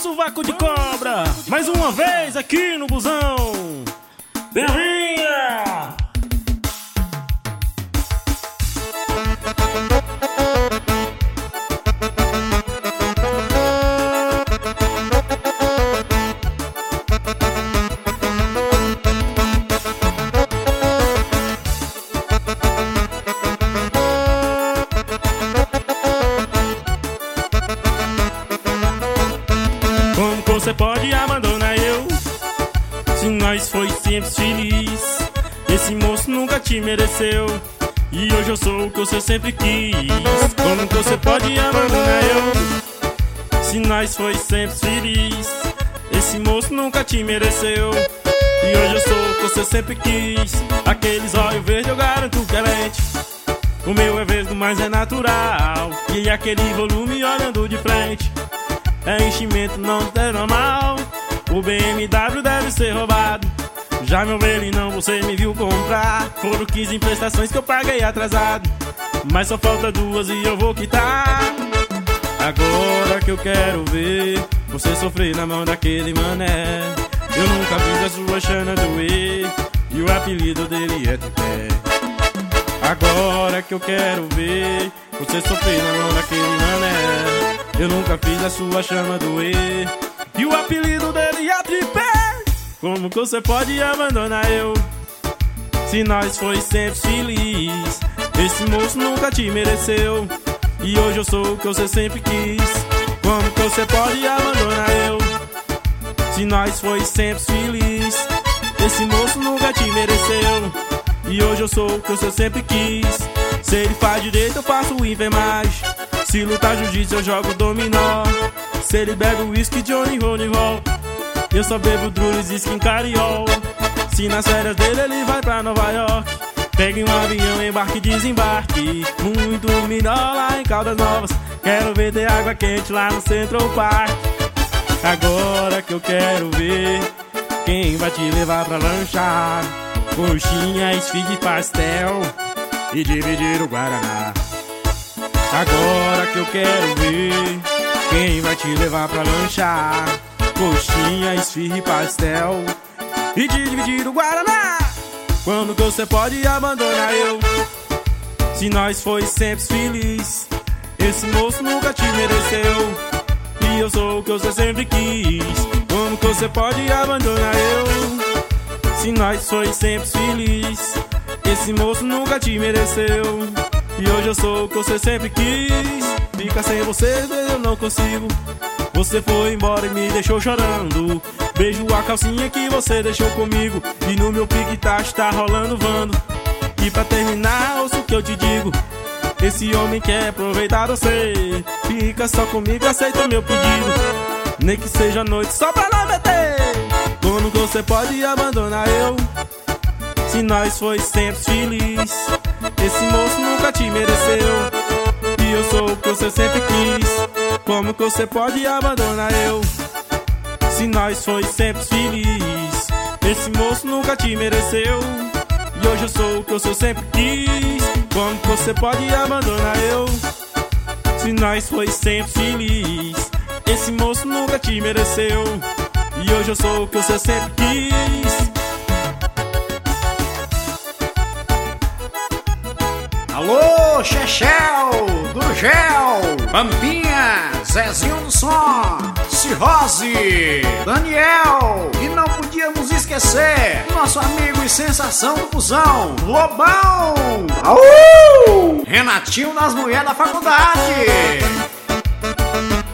sovaco de cobra, mais uma vez aqui no busão. Berrinha! Como que você pode abandonar eu, se nós foi sempre feliz? Esse moço nunca te mereceu, e hoje eu sou o que você sempre quis. Como que você pode abandonar eu, se nós foi sempre feliz? Esse moço nunca te mereceu, e hoje eu sou o que você sempre quis. Aqueles olhos verdes eu garanto que é lente, o meu é verde mas é natural. E aquele volume olhando de frente é enchimento, não é normal. O BMW deve ser roubado, já meu ele não você me viu comprar. Foram 15 prestações que eu paguei atrasado, mas só falta 2 e eu vou quitar. Agora que eu quero ver você sofrer na mão daquele mané, eu nunca fiz a sua chana doer, e o apelido dele é Tripé. Agora que eu quero ver você sofrer na mão daquele mané, eu nunca fiz a sua chama doer, e o apelido dele é Tripé. Como que você pode abandonar eu, se nós foi sempre feliz? Esse moço nunca te mereceu, e hoje eu sou o que você sempre quis. Como que você pode abandonar eu, se nós foi sempre feliz? Esse moço nunca te mereceu, e hoje eu sou o que você sempre quis. Se ele faz direito eu faço enfermagem, se lutar jiu-jitsu eu jogo dominó. Se ele bebe whisky, Johnny Roll, eu só bebo Drules, Skin, Cariol. Se nas férias dele ele vai pra Nova York, pegue um avião, embarque e desembarque. Muito melhor lá em Caldas Novas, quero ver ter água quente lá no Central Park. Agora que eu quero ver quem vai te levar pra lanchar, coxinha, esfirra e pastel, e dividir o Guaraná. Agora que eu quero ver quem vai te levar pra lanchar, coxinha, esfirra e pastel, e dividir o Guaraná. Quando que você pode abandonar eu, se nós foi sempre feliz? Esse moço nunca te mereceu, e eu sou o que você sempre quis. Como que você pode abandonar eu, se nós foi sempre feliz? Esse moço nunca te mereceu, e hoje eu sou o que você sempre quis. Ficar sem você eu não consigo, você foi embora e me deixou chorando. Beijo a calcinha que você deixou comigo, e no meu pique-tacho tá rolando vando. E pra terminar, ouça o que eu te digo, esse homem quer aproveitar você. Fica só comigo, aceita meu pedido, nem que seja noite só pra não meter. Como que você pode abandonar eu, se nós foi sempre feliz? Esse moço nunca te mereceu, e eu sou o que você sempre quis. Como que você pode abandonar eu, se nós foi sempre feliz? Esse moço nunca te mereceu, e hoje eu sou o que você sempre quis. Como que você pode abandonar eu, se nós foi sempre feliz? Esse moço nunca te mereceu, e hoje eu sou o que você sempre quis. Alô, Chechel, do Gel, Pampinha, Zezinho do Som, Cirrose, Daniel. E não podíamos esquecer nosso amigo e sensação do busão, Lobão. Renatinho das mulheres da faculdade.